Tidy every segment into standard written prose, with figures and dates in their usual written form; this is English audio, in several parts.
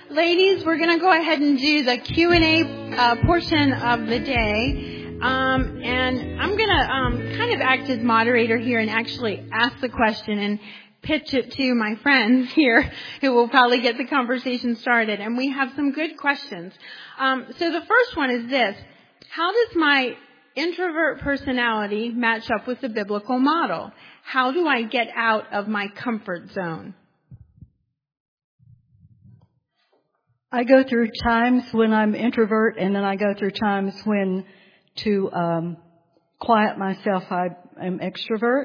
Ladies, we're going to go ahead and do the Q&A portion of the day. And I'm going to kind of act as moderator here and actually ask the question and pitch it to my friends here who will probably get the conversation started. And we have some good questions. So the first one is this: how does my introvert personality match up with the biblical model? How do I get out of my comfort zone? I go through times when I'm introvert, and then I go through times when to quiet myself I am extrovert.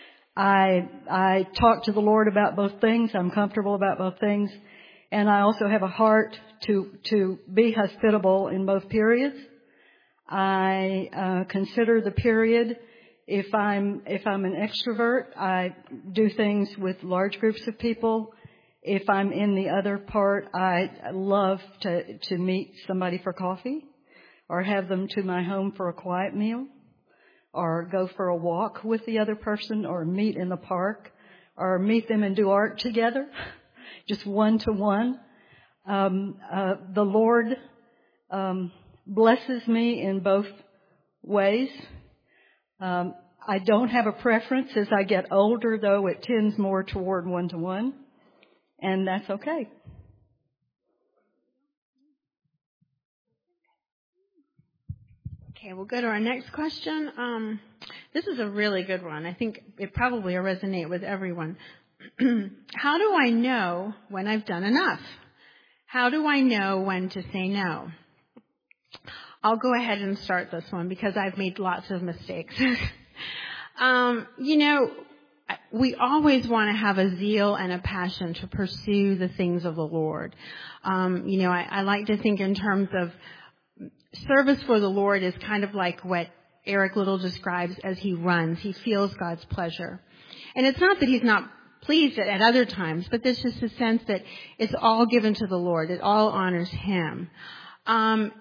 I talk to the Lord about both things. I'm comfortable about both things. And I also have a heart to be hospitable in both periods. I consider the period. If I'm an extrovert, I do things with large groups of people. If I'm in the other part, I love to meet somebody for coffee, or have them to my home for a quiet meal, or go for a walk with the other person, or meet in the park, or meet them and do art together, just one-to-one. The Lord blesses me in both ways. I don't have a preference. As I get older, though, it tends more toward one-to-one. And that's okay. Okay, we'll go to our next question. This is a really good one. I think it probably will resonate with everyone. How do I know when I've done enough? How do I know when to say no? I'll go ahead and start this one because I've made lots of mistakes. We always want to have a zeal and a passion to pursue the things of the Lord. I like to think in terms of service for the Lord is kind of like what Eric Little describes as he runs. He feels God's pleasure. And it's not that he's not pleased at other times, but there's just a sense that it's all given to the Lord. It all honors him. And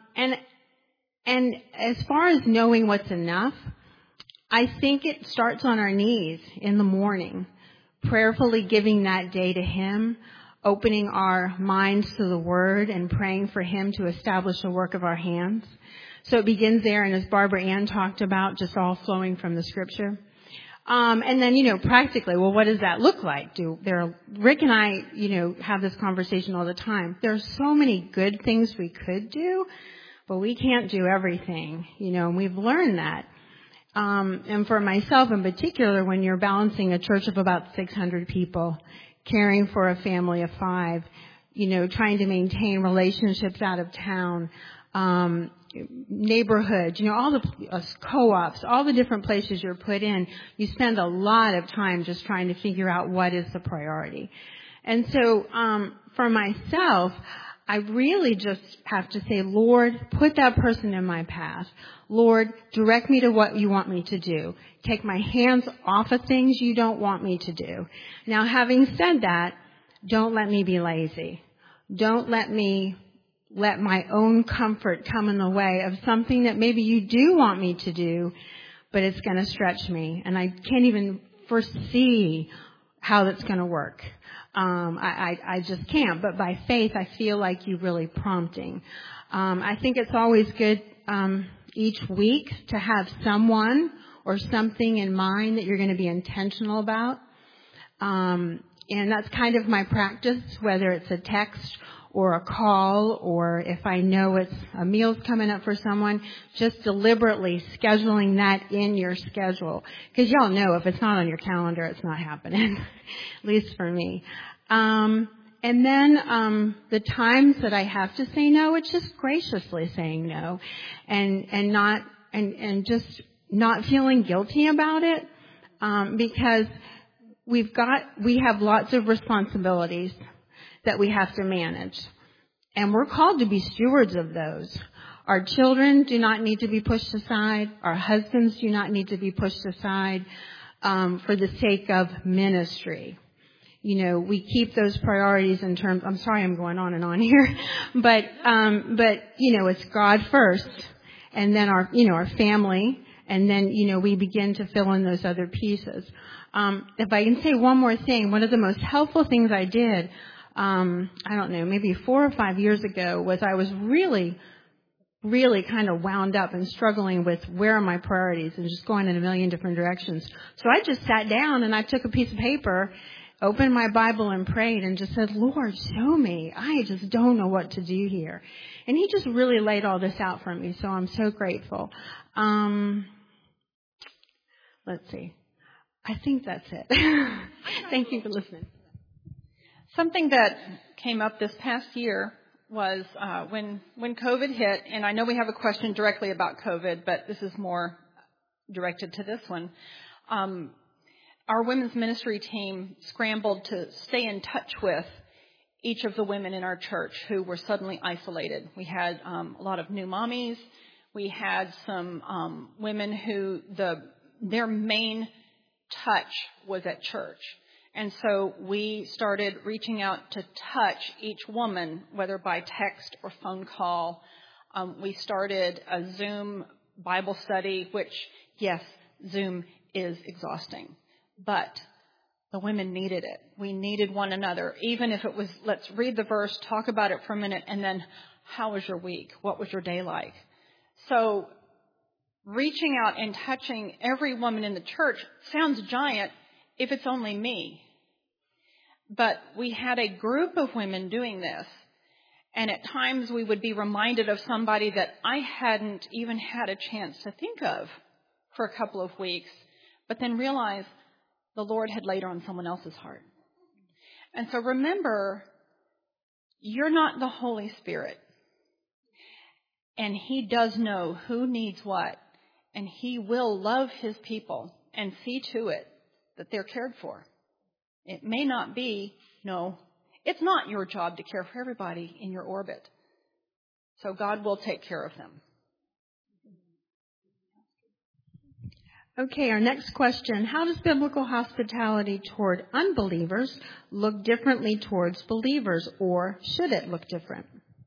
as far as knowing what's enough, I think it starts on our knees in the morning, prayerfully giving that day to him, opening our minds to the Word and praying for him to establish a work of our hands. So it begins there, and as Barbara Ann talked about, just all flowing from the Scripture. And then, practically, well, what does that look like? Rick and I, have this conversation all the time. There are so many good things we could do, but we can't do everything, and we've learned that. And for myself in particular, when you're balancing a church of about 600 people, caring for a family of 5, trying to maintain relationships out of town, neighborhoods, all the co-ops, all the different places you're put in, you spend a lot of time just trying to figure out what is the priority. And so, for myself, I really just have to say, Lord, put that person in my path. Lord, direct me to what you want me to do. Take my hands off of things you don't want me to do. Now, having said that, don't let me be lazy. Don't let my own comfort come in the way of something that maybe you do want me to do, but it's going to stretch me. And I can't even foresee how that's going to work. I just can't. But by faith, I feel like you're really prompting. I think it's always good each week to have someone or something in mind that you're going to be intentional about. And that's kind of my practice, whether it's a text or a call, or if I know it's a meal's coming up for someone, just deliberately scheduling that in your schedule. Because y'all know if it's not on your calendar, it's not happening, at least for me. And then the times that I have to say no, it's just graciously saying no, and just not feeling guilty about it, because we have lots of responsibilities that we have to manage. And we're called to be stewards of those. Our children do not need to be pushed aside. Our husbands do not need to be pushed aside for the sake of ministry. We keep those priorities in terms, I'm sorry I'm going on and on here, but it's God first, and then our family, and then, we begin to fill in those other pieces. If I can say one more thing, one of the most helpful things I did I don't know, maybe 4 or 5 years ago, was I was really kind of wound up and struggling with where are my priorities and just going in a million different directions. So I just sat down and I took a piece of paper, opened my Bible and prayed and just said, Lord, show me. I just don't know what to do here. And he just really laid all this out for me. So I'm so grateful. Let's see. I think that's it. Thank you for listening. Something that came up this past year was when COVID hit, and I know we have a question directly about COVID, but this is more directed to this one. Our women's ministry team scrambled to stay in touch with each of the women in our church who were suddenly isolated. We had a lot of new mommies. We had some women who their main touch was at church. And so we started reaching out to touch each woman, whether by text or phone call. We started a Zoom Bible study, which, yes, Zoom is exhausting. But the women needed it. We needed one another. Even if it was, let's read the verse, talk about it for a minute, and then how was your week? What was your day like? So reaching out and touching every woman in the church sounds giant if it's only me. But we had a group of women doing this. And at times we would be reminded of somebody that I hadn't even had a chance to think of for a couple of weeks, but then realize the Lord had laid on someone else's heart. And so remember, you're not the Holy Spirit. And he does know who needs what. And he will love his people and see to it that they're cared for. It may not be, it's not your job to care for everybody in your orbit. So God will take care of them. Okay, our next question. How does biblical hospitality toward unbelievers look differently towards believers, or should it look different?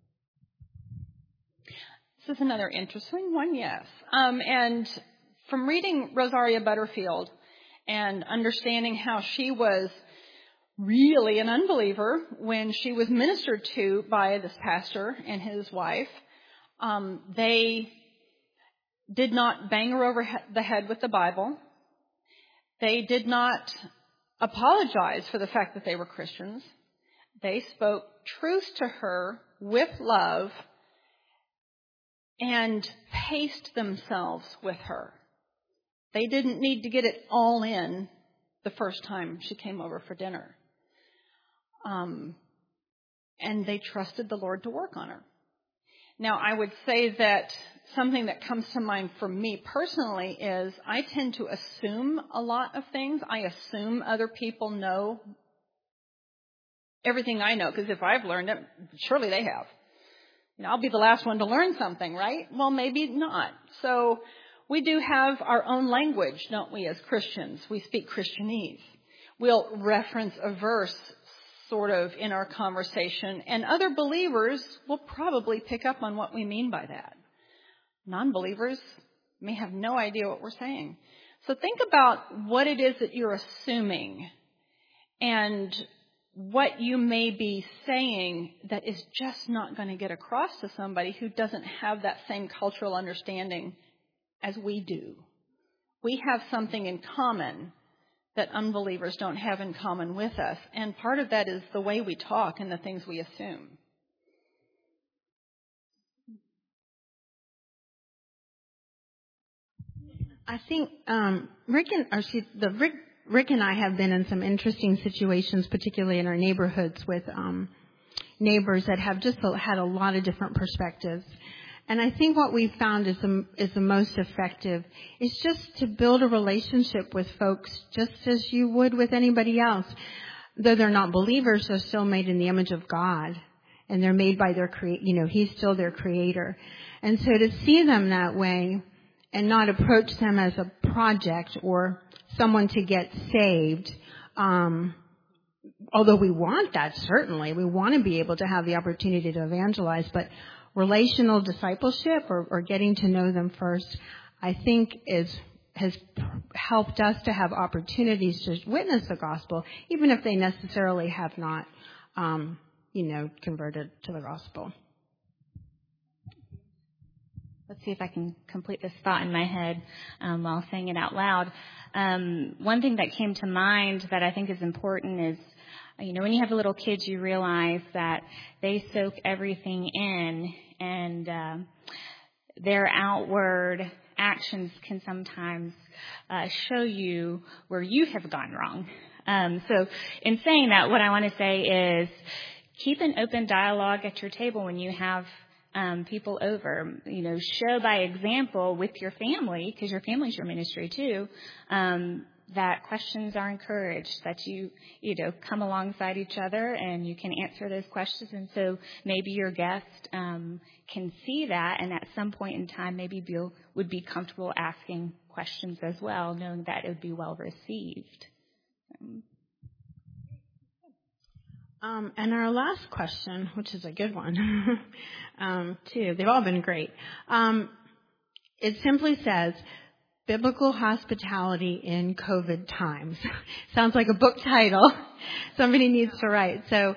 This is another interesting one, yes. And from reading Rosaria Butterfield and understanding how she was really an unbeliever when she was ministered to by this pastor and his wife, they did not bang her over the head with the Bible. They did not apologize for the fact that they were Christians. They spoke truth to her with love and paced themselves with her. They didn't need to get it all in the first time she came over for dinner. And they trusted the Lord to work on her. Now, I would say that something that comes to mind for me personally is I tend to assume a lot of things. I assume other people know everything I know, because if I've learned it, surely they have. I'll be the last one to learn something, right? Well, maybe not. So we do have our own language, don't we, as Christians? We speak Christianese. We'll reference a verse sort of in our conversation, and other believers will probably pick up on what we mean by that. Non-believers may have no idea what we're saying. So think about what it is that you're assuming and what you may be saying that is just not going to get across to somebody who doesn't have that same cultural understanding as we do. We have something in common that unbelievers don't have in common with us. And part of that is the way we talk and the things we assume. I think Rick and I have been in some interesting situations, particularly in our neighborhoods, with neighbors that have just had a lot of different perspectives. And I think what we've found is the most effective is just to build a relationship with folks just as you would with anybody else. Though they're not believers, they're still made in the image of God. And they're made by their He's still their creator. And so to see them that way and not approach them as a project or someone to get saved, although we want that, certainly. We want to be able to have the opportunity to evangelize, but relational discipleship or getting to know them first, I think has helped us to have opportunities to witness the gospel, even if they necessarily have not converted to the gospel. Let's see if I can complete this thought in my head while saying it out loud. One thing that came to mind that I think is important is, when you have little kids, you realize that they soak everything in, and their outward actions can sometimes show you where you have gone wrong. So in saying that, what I want to say is keep an open dialogue at your table when you have people over. Show by example with your family, because your family's your ministry too, that questions are encouraged, that you come alongside each other and you can answer those questions. And so maybe your guest can see that, and at some point in time maybe would be comfortable asking questions as well, knowing that it would be well received. And our last question, which is a good one, too. They've all been great. It simply says, Biblical Hospitality in COVID Times. Sounds like a book title somebody needs to write. So,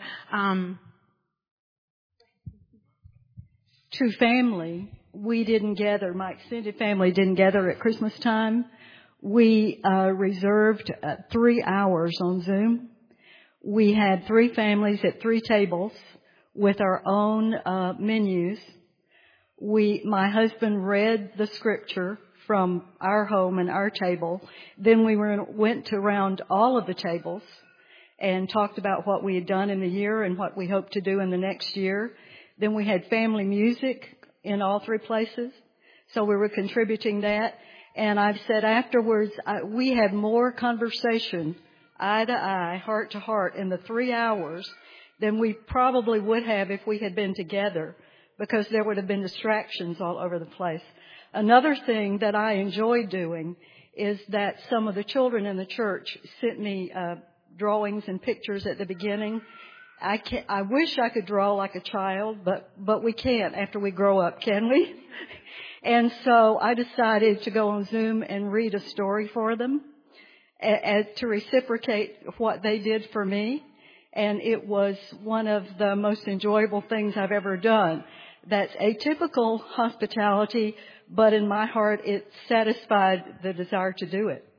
to family, we didn't gather. My extended family didn't gather at Christmas time. We reserved 3 hours on Zoom. We had 3 families at 3 tables with our own menus. My husband read the scripture from our home and our table. Then we went around all of the tables and talked about what we had done in the year and what we hope to do in the next year. Then we had family music in all 3 places, so we were contributing that. And I've said afterwards, we had more conversation, eye to eye, heart to heart, in the 3 hours than we probably would have if we had been together, because there would have been distractions all over the place. Another thing that I enjoyed doing is that some of the children in the church sent me drawings and pictures at the beginning. I wish I could draw like a child, but we can't after we grow up, can we? And so I decided to go on Zoom and read a story for them to reciprocate what they did for me. And it was one of the most enjoyable things I've ever done. That's atypical hospitality, but in my heart, it satisfied the desire to do it.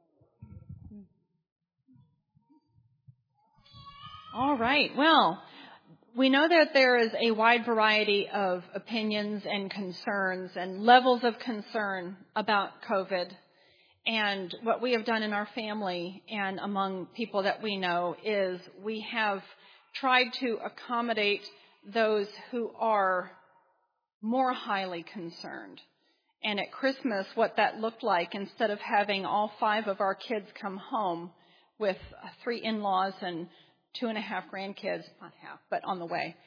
All right. Well, we know that there is a wide variety of opinions and concerns and levels of concern about COVID. And what we have done in our family and among people that we know is we have tried to accommodate those who are more highly concerned. And at Christmas, what that looked like, instead of having all 5 of our kids come home with 3 in-laws and 2.5 grandkids, not half, but on the way,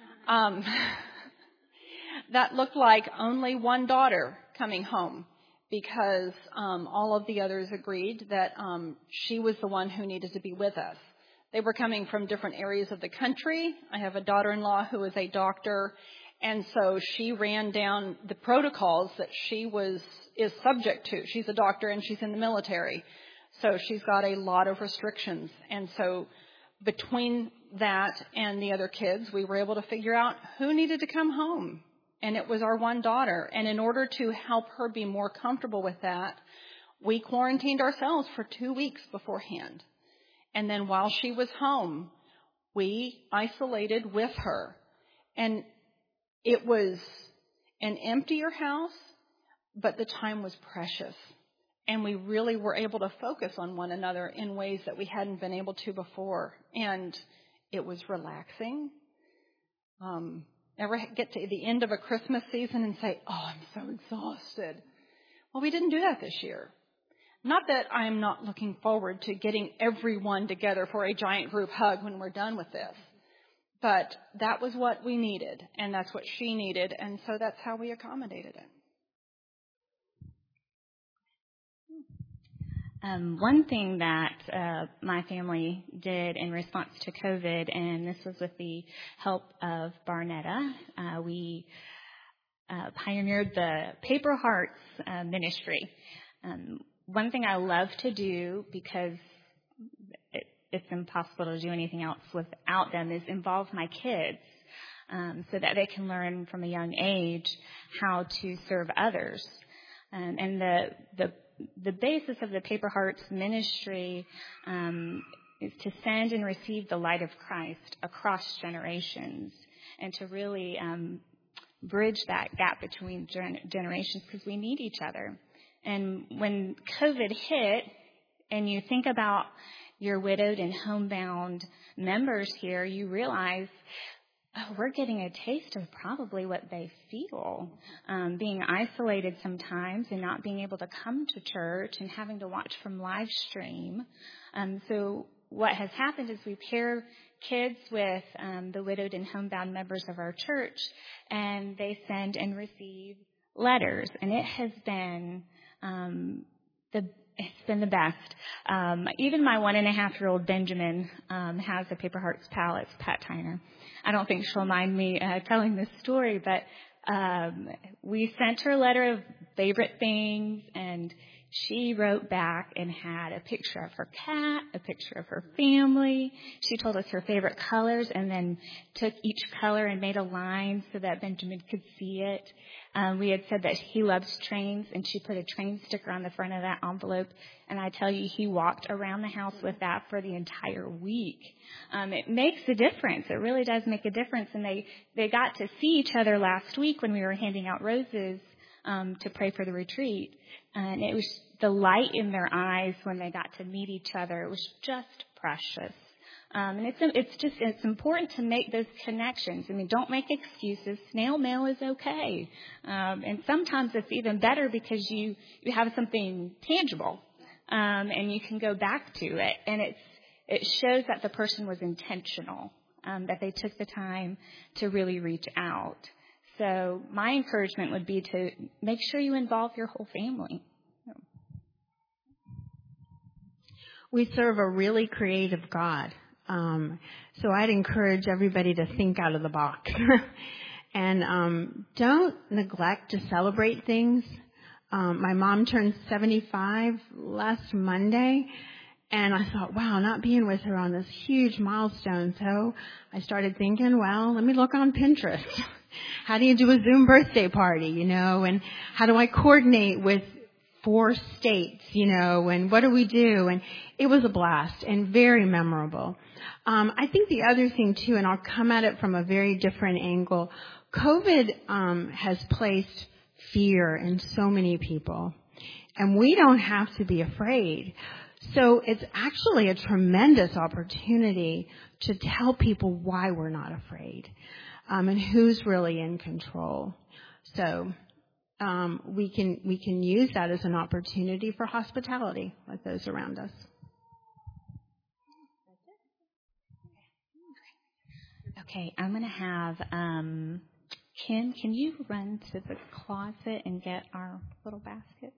that looked like only one daughter coming home, because all of the others agreed that she was the one who needed to be with us. They were coming from different areas of the country. I have a daughter-in-law who is a doctor, and so she ran down the protocols that she is subject to. She's a doctor and she's in the military, so she's got a lot of restrictions. And so between that and the other kids, we were able to figure out who needed to come home. And it was our one daughter. And in order to help her be more comfortable with that, we quarantined ourselves for 2 weeks beforehand. And then while she was home, we isolated with her. And it was an emptier house, but the time was precious. And we really were able to focus on one another in ways that we hadn't been able to before. And it was relaxing. Ever get to the end of a Christmas season and say, oh, I'm so exhausted? Well, we didn't do that this year. Not that I'm not looking forward to getting everyone together for a giant group hug when we're done with this. But that was what we needed, and that's what she needed, and so that's how we accommodated it. One thing that my family did in response to COVID, and this was with the help of Barnetta, we pioneered the Paper Hearts ministry. One thing I love to do, because it's impossible to do anything else without them, is involve my kids so that they can learn from a young age how to serve others. And the basis of the Paper Hearts ministry is to send and receive the light of Christ across generations, and to really bridge that gap between generations, because we need each other. And when COVID hit, and you think about your widowed and homebound members here, you realize, we're getting a taste of probably what they feel, being isolated sometimes and not being able to come to church and having to watch from live stream. So what has happened is we pair kids with the widowed and homebound members of our church, and they send and receive letters, and it has been the best. Even my 1.5-year-old Benjamin has a Paper Hearts pal. It's Pat Tyner. I don't think she'll mind me telling this story, but we sent her a letter of favorite things, and she wrote back and had a picture of her cat, a picture of her family. She told us her favorite colors, and then took each color and made a line so that Benjamin could see it. We had said that he loves trains, and she put a train sticker on the front of that envelope. And I tell you, he walked around the house with that for the entire week. It makes a difference. It really does make a difference. And they got to see each other last week when we were handing out roses to pray for the retreat. And it was the light in their eyes when they got to meet each other. It was just precious. And it's important to make those connections. I mean, don't make excuses. Snail mail is okay. And sometimes it's even better because you have something tangible, and you can go back to it. And it shows that the person was intentional, that they took the time to really reach out. So my encouragement would be to make sure you involve your whole family. We serve a really creative God. So I'd encourage everybody to think out of the box. And don't neglect to celebrate things. My mom turned 75 last Monday, and I thought, wow, not being with her on this huge milestone. So I started thinking, well, let me look on Pinterest. How do you do a Zoom birthday party, and how do I coordinate with 4 states, and what do we do? And it was a blast and very memorable. I think the other thing too, and I'll come at it from a very different angle, COVID has placed fear in so many people, and we don't have to be afraid. So it's actually a tremendous opportunity to tell people why we're not afraid, and who's really in control. So we can use that as an opportunity for hospitality with those around us. Okay, I'm going to have Kim, can you run to the closet and get our little basket?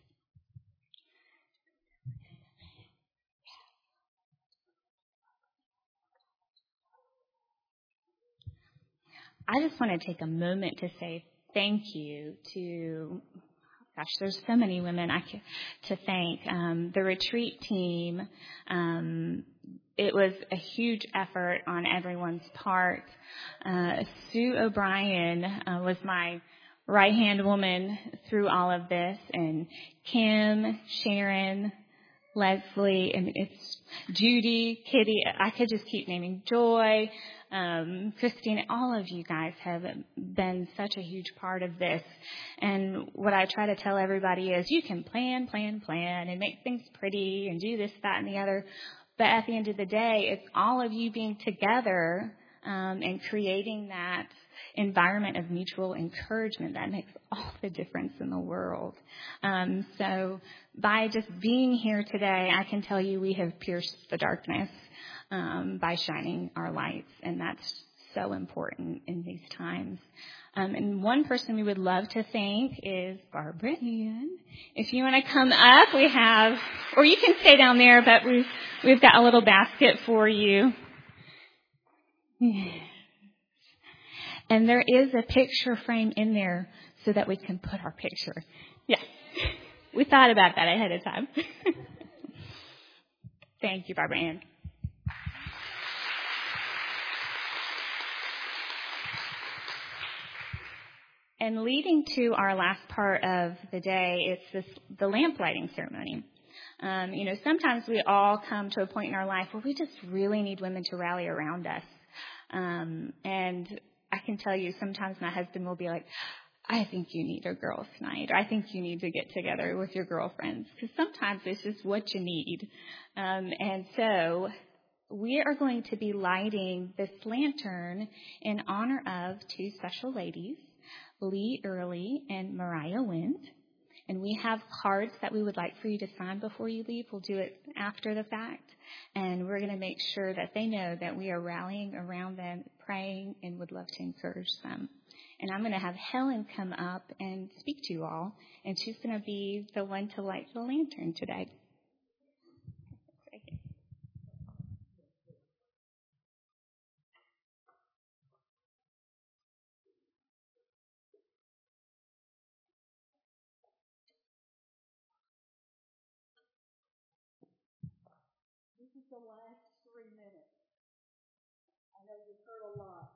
I just want to take a moment to say thank you to, there's so many women to thank. The retreat team, it was a huge effort on everyone's part. Sue O'Brien was my right-hand woman through all of this, and Kim, Sharon, Leslie, and it's Judy, Kitty, I could just keep naming, Joy, Christine, all of you guys have been such a huge part of this. And what I try to tell everybody is you can plan, and make things pretty and do this, that, and the other. But at the end of the day, it's all of you being together and creating that environment of mutual encouragement that makes all the difference in the world. So by just being here today, I can tell you we have pierced the darkness by shining our lights, and that's so important in these times. And one person we would love to thank is Barbara Ann. If you want to come up, we have, or you can stay down there, but we've got a little basket for you. Yes. And there is a picture frame in there so that we can put our picture. Yes. We thought about that ahead of time. Thank you, Barbara Ann. And leading to our last part of the day, it's the lamp lighting ceremony. Sometimes we all come to a point in our life where we just really need women to rally around us. And I can tell you, sometimes my husband will be like, I think you need a girls' night. I think you need to get together with your girlfriends. Because sometimes it's just what you need. And so we are going to be lighting this lantern in honor of two special ladies, Lee Early and Mariah Wind. And we have cards that we would like for you to sign before you leave. We'll do it after the fact. And we're going to make sure that they know that we are rallying around them, praying, and would love to encourage them. And I'm going to have Helen come up and speak to you all. And she's going to be the one to light the lantern today. The last 3 minutes. I know you've heard a lot.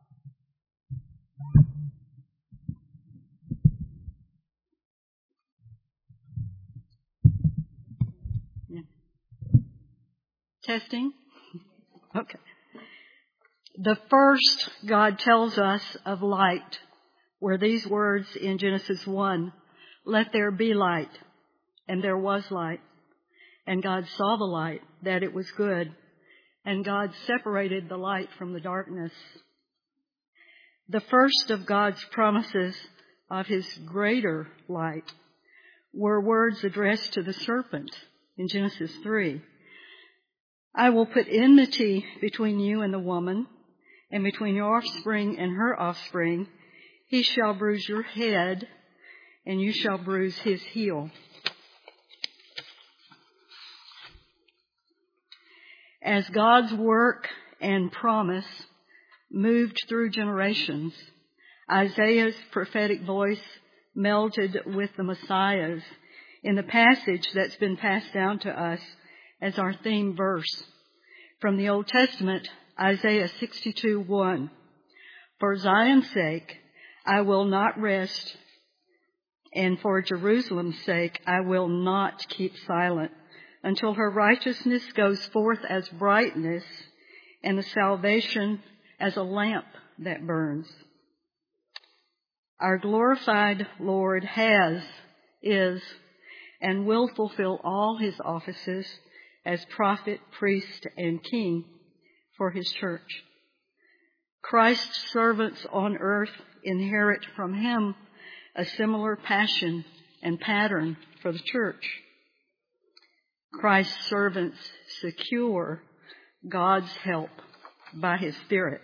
Yeah. Testing? Okay. The first God tells us of light were these words in Genesis 1, "Let there be light," and there was light. And God saw the light, that it was good. And God separated the light from the darkness. The first of God's promises of his greater light were words addressed to the serpent in Genesis 3. "I will put enmity between you and the woman, and between your offspring and her offspring. He shall bruise your head, and you shall bruise his heel." As God's work and promise moved through generations, Isaiah's prophetic voice melded with the Messiah's in the passage that's been passed down to us as our theme verse. From the Old Testament, Isaiah 62:1. "For Zion's sake, I will not rest, and for Jerusalem's sake, I will not keep silent, until her righteousness goes forth as brightness, and the salvation as a lamp that burns." Our glorified Lord is, and will fulfill all his offices as prophet, priest, and king for his church. Christ's servants on earth inherit from him a similar passion and pattern for the church. Christ's servants secure God's help by his Spirit.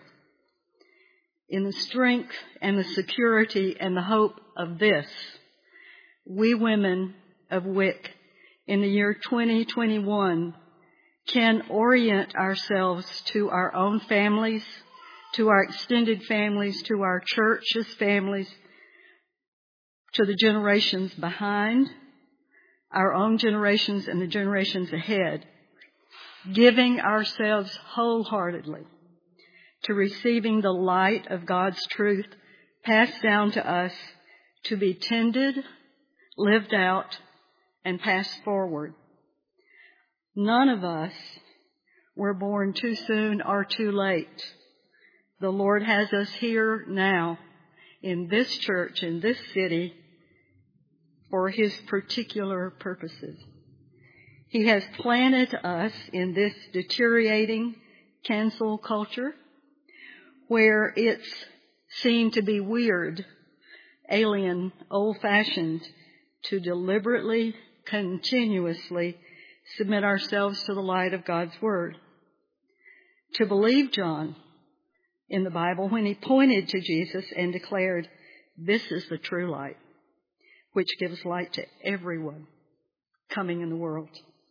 In the strength and the security and the hope of this, we women of WIC in the year 2021 can orient ourselves to our own families, to our extended families, to our church's families, to the generations behind, our own generations and the generations ahead, giving ourselves wholeheartedly to receiving the light of God's truth passed down to us to be tended, lived out, and passed forward. None of us were born too soon or too late. The Lord has us here now in this church, in this city, for his particular purposes. He has planted us in this deteriorating cancel culture where it's seen to be weird, alien, old-fashioned to deliberately, continuously submit ourselves to the light of God's Word. To believe John in the Bible when he pointed to Jesus and declared, "This is the true light, which gives light to everyone coming in the world."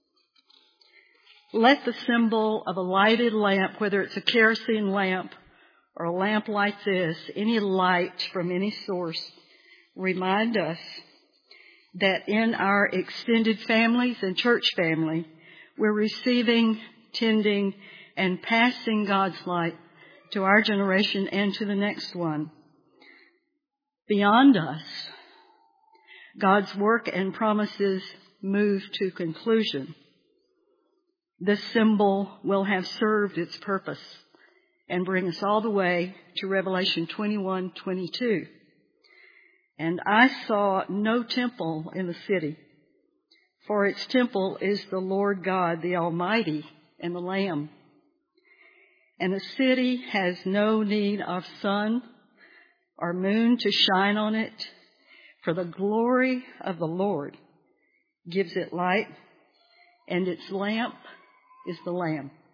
Let the symbol of a lighted lamp, whether it's a kerosene lamp or a lamp like this, any light from any source, remind us that in our extended families and church family, we're receiving, tending, and passing God's light to our generation and to the next one. beyond us, God's work and promises move to conclusion. This symbol will have served its purpose and bring us all the way to Revelation 21:22. And I saw no temple in the city, for its temple is the Lord God, the Almighty, and the Lamb. And the city has no need of sun or moon to shine on it, for the glory of the Lord gives it light, and its lamp is the Lamb.